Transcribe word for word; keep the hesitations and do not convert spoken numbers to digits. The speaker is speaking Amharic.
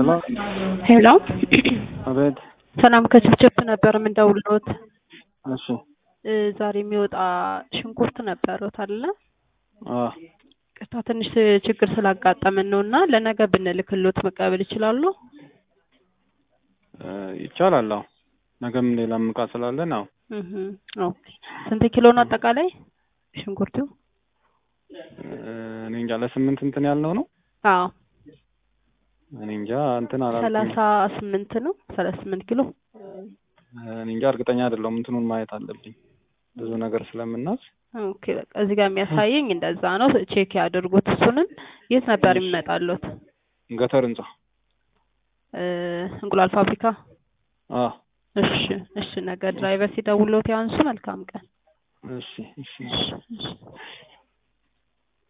Hello? ሄሎ አቤት። ሰላም ከችፕችፕ ነበር የምንደውልዎት። እሺ። ዛሬ የሚወጣ ሽንኩርት ነበረዎት አይደለ? አዎ። ቅርታ ትንሽ ችግር ስላጋጠመን ነውና ለነገ ብንልክልዎት መቀበል ይችላሉ? ይቻላል። አዎ። ነገም ሌላም ዕቃ ስላለን አዎ። እህ ኦኬ። ስንት ኪሎ ነው አጠቃላይ ሽንኩርቱ? እኔ እንጃ ለስምንት እንትን ያልነው ነው? አዎ። እኔ እንጃ እንትን አላልኩም። ሰላሳ ስምንት ነው? ሰላሳ ስምንት ኪሎ? እኔ እንጃ እርግጠኛ አይደለሁም። እንትኑን ማየት አለብኝ ብዙ ነገር ስለምናዝ። ኦኬ በቃ እዚህ ጋር የሚያሳየኝ እንደዛ ነው። ቼክ ያድርጉት እሱንም። የት ነበር የሚመጣሉት? ገተር ህንጻ እንቁላል ፋብሪካ? አዎ። እሺ እሺ ነገ ድራይቨር ሲደውልዎት ያንሱ። መልካም ቀን። እሺ እሺ። እሺ እሺ